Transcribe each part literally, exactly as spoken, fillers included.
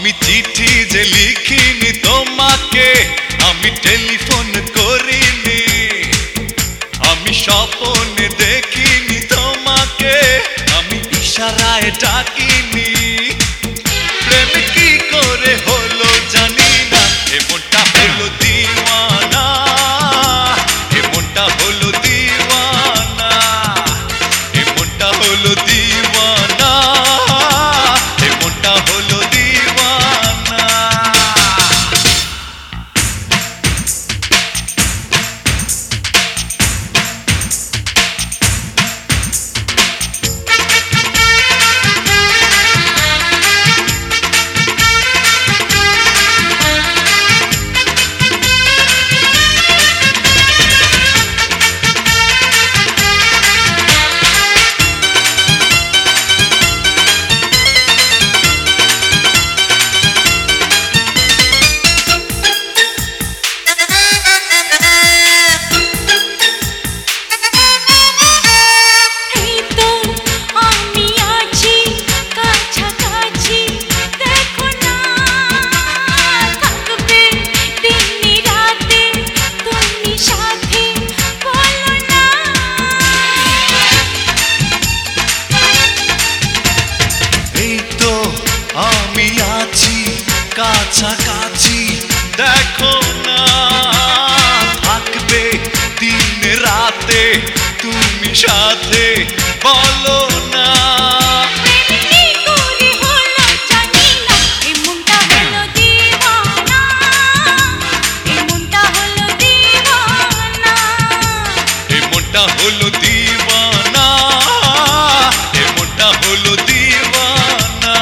আমি চিঠি যে লিখিনি তোমাকে, আমি টেলিফোন করিনি, আমি স্বপ্নে দেখিনি তোমাকে, আমি ইশারায় ডাকিনি। প্রেম কি করে হলো জানি না, এমনটা হলো দিওয়ানা, এমনটা হলো দিওয়ানা, এমনটা হলো দিওয়ানা, এমনটা হলো দিওয়ানা। আমি আছি কাছাকাছি, দেখো না, থাকবে দিন রাতে তুমি সাথে, বলো না। এমনটা হলো দিওয়ানা, এমনটা হলো দিওয়ানা।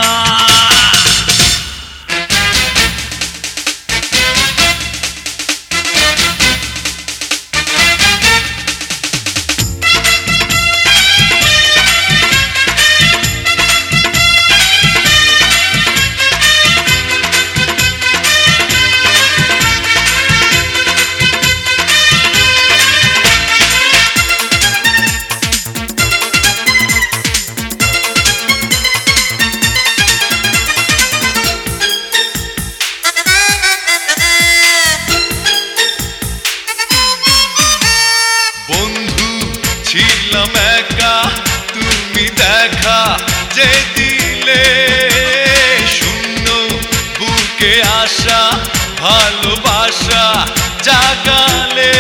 ছিলাম একা, তুমি দেখা যে দিলে, শূন্য বুকে আসা ভালোবাসা জাগালে।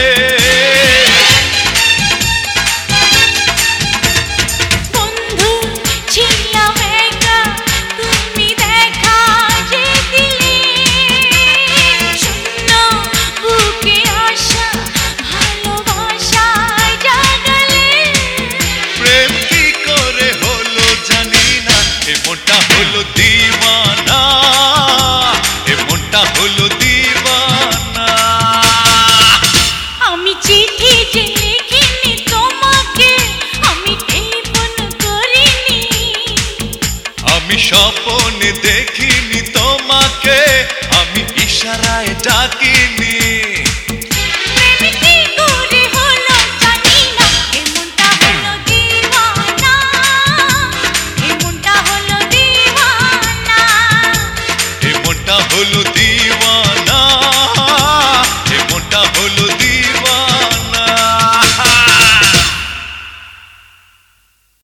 বন্ধু ছিলাম একা, তুমি দেখা যে দিলে, শূন্য বুকে আসা ভালোবাসা জাগালে। প্রেম কি করে হলো জানি না, এমনটা হলো দিওয়ানা, এমনটা হলো দিওয়ানা। আমি চিঠি যে